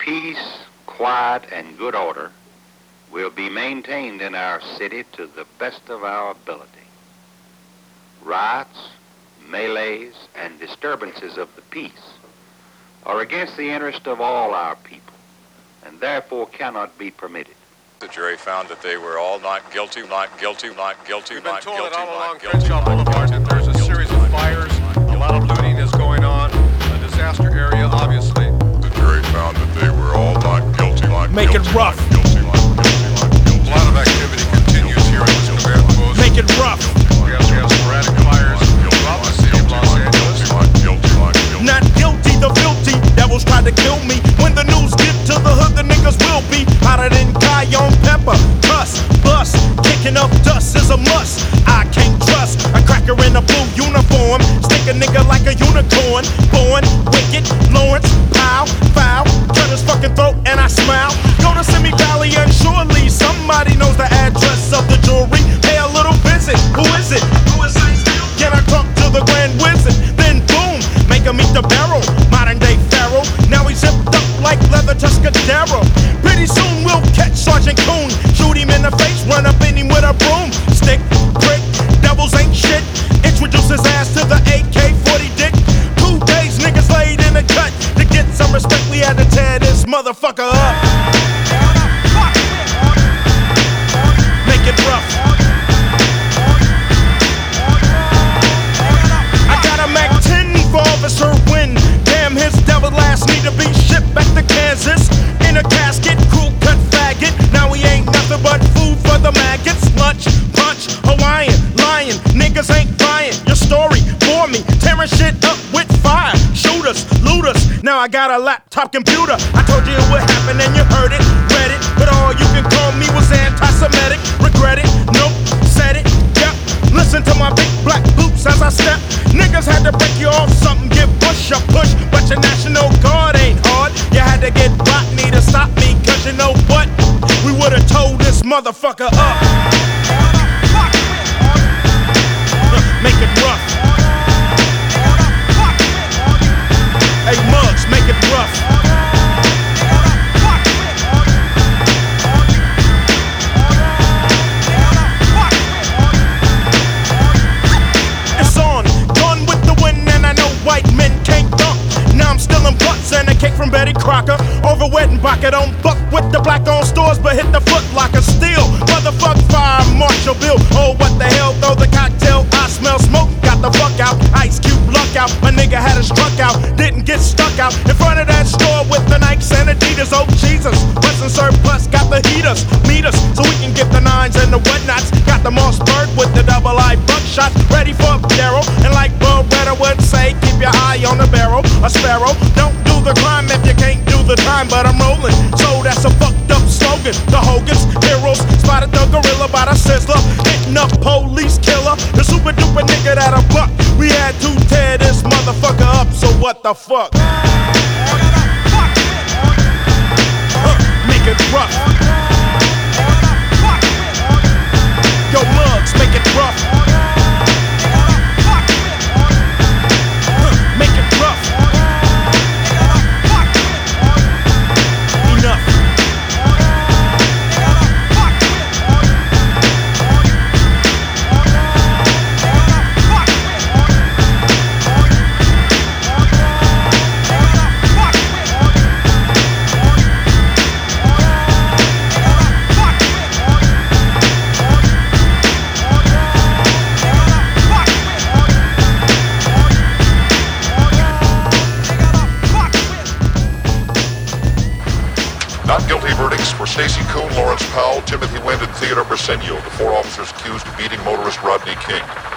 Peace, quiet, and good order will be maintained in our city to the best of our ability. Riots, melees, and disturbances of the peace are against the interest of all our people, and therefore cannot be permitted. The jury found that they were all not guilty, not guilty, not guilty, We've been not told guilty, that all along not guilty, Crenshaw Boulevard that there's a series of fires, a lot of looting is going on, a disaster area, obviously. The jury found that they were all not guilty, not Make guilty, it rough. not guilty, not guilty, not guilty. A lot of activity continues here in this command post. Make it rough. We have sporadic fires throughout the city of Los Angeles. Not guilty, the filthy devils tried to kill me. When the news get to the hood, the niggas will be hotter than cayenne pepper. Cuss, bust, kicking up dust is a must. I can't trust a cracker in a blue uniform. Stick a nigga like a unicorn. Born wicked, Lawrence, pow, foul. Cut his fucking throat and I smile. Go to Simi Valley and surely somebody knows the address of the jewelry. Pay a little visit. Who is it? Can I talk to the Grand Wizard? Then boom, make him eat the barrel. Modern day Pharaoh, now he's zipped up like leather Tuscadero. Pretty soon we'll catch Sergeant Coon. Shoot him in the face, run up in him with a broom. Stick, prick, devils ain't shit. Introduce his ass to the AK-40 dick. 2 days niggas laid in the cut. To get some respect we had to tear this motherfucker up. Make it rough. Officer Win, damn his devil ass need to be shipped back to Kansas in a casket, crew cut faggot. Now he ain't nothing but food for the maggots. Lunch, punch, Hawaiian, lion, niggas ain't buying your story for me. Tearing shit up with fire, shoot us, loot us. Now I got a laptop computer. I told you it would happen and you heard it, read it, but all you can call me was anti-Semitic. Regret it, nope, said it, yep. Listen to my big black boots as I step. Niggas had to break you off something, give push a push, but your National Guard ain't hard. You had to get Rodney to stop me, cause you know what? We would've told this motherfucker up. Make it rough. Hey Muggs, make it rough. White men can't dunk. Now I'm still in butts and a cake from Betty Crocker. Over wedding bucket on buck with the black on stores, but hit the foot locker still. Motherfuck fire Marshall Bill. Oh, what the hell, throw the cocktail. I smell smoke, got the fuck out. Ice Cube luck out. My nigga had us struck out. Didn't get stuck out in front of that store with the Nikes and Adidas. Oh, Jesus. Western surplus got the heaters. Meet us so we can get the nines and the whatnots. Got the Mossberg with the double I buckshot. Ready for Daryl. And like Beretta would say, keep your eye on the barrel. A sparrow, don't do the crime if you can't do the time, but I'm rolling. So that's a fucked up slogan. The Hogans, heroes, spotted the gorilla by the sizzler. Hitting up police killer, the super duper nigga that a buck. We had to tear this motherfucker up, so what the fuck? Make it rough. Yo, Muggs, make it rough. Make it rough. Enough. Not guilty verdicts for Stacy Coon, Lawrence Powell, Timothy Wind, and Theodore Briseno, the 4 officers accused of beating motorist Rodney King.